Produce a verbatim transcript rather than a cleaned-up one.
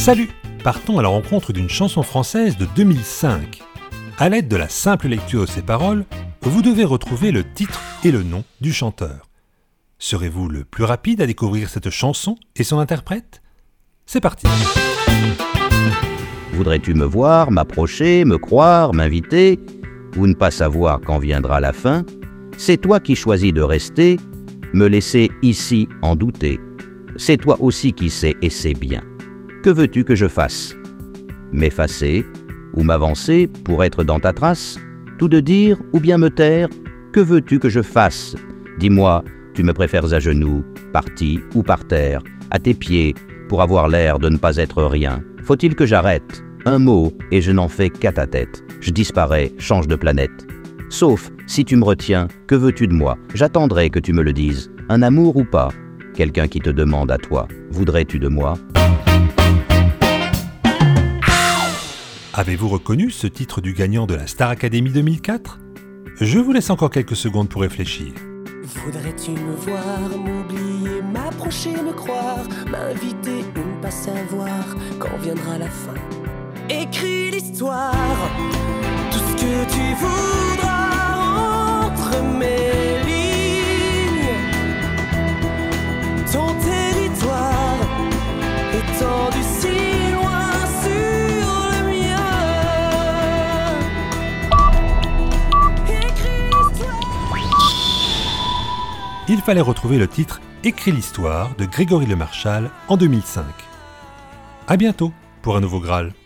Salut! Partons à la rencontre d'une chanson française de deux mille cinq. À l'aide de la simple lecture de ses paroles, vous devez retrouver le titre et le nom du chanteur. Serez-vous le plus rapide à découvrir cette chanson et son interprète? C'est parti! Voudrais-tu me voir, m'approcher, me croire, m'inviter, ou ne pas savoir quand viendra la fin? C'est toi qui choisis de rester, me laisser ici en douter. C'est toi aussi qui sais et sais bien. Que veux-tu que je fasse? M'effacer ou m'avancer pour être dans ta trace? Tout de dire ou bien me taire? Que veux-tu que je fasse? Dis-moi, tu me préfères à genoux, parti ou par terre, à tes pieds, pour avoir l'air de ne pas être rien? Faut-il que j'arrête? Un mot et je n'en fais qu'à ta tête. Je disparais, change de planète. Sauf si tu me retiens, que veux-tu de moi? J'attendrai que tu me le dises. Un amour ou pas? Quelqu'un qui te demande à toi. Voudrais-tu de moi? Avez-vous reconnu ce titre du gagnant de la Star Academy deux mille quatre? Je vous laisse encore quelques secondes pour réfléchir. Voudrais-tu me voir, m'oublier, m'approcher, me croire, m'inviter ou ne pas savoir quand viendra la fin? Écris l'histoire, tout ce que tu voudras entre mes lignes. Ton territoire étendu si loin sur le mien. Écris l'histoire. Il fallait retrouver le titre « Écris l'histoire » de Grégory Le Marchal en deux mille cinq. À bientôt pour un nouveau Graal.